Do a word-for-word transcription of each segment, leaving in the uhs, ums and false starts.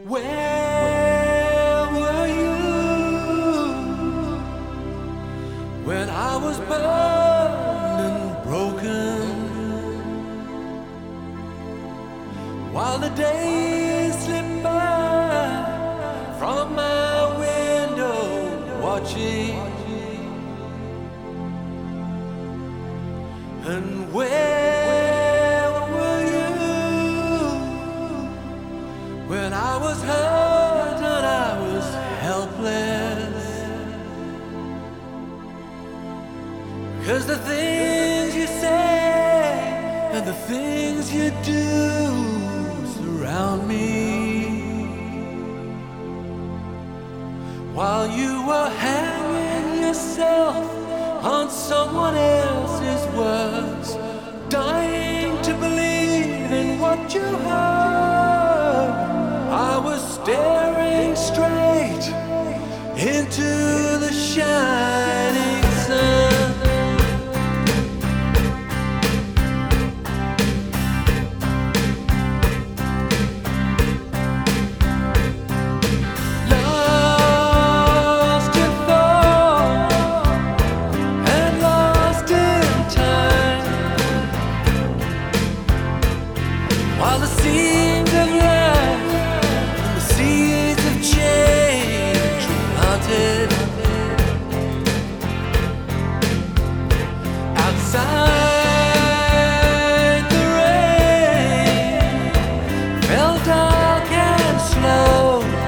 Where were you when I was burned and broken? While the days slip by from my window, watching. And where were you when I was hurt and I was helpless? 'Cause the things you say and the things you do surround me, while you were hanging yourself on someone else's words, dying to believe in what you heard. I was staring straight into the shining sun. While the seeds of life and the seeds of change were planted outside, the rain fell dark and slow,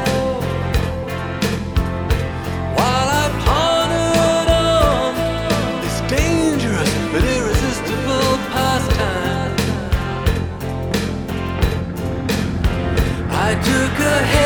while I pondered on this dangerous but irresistible pastime. I took a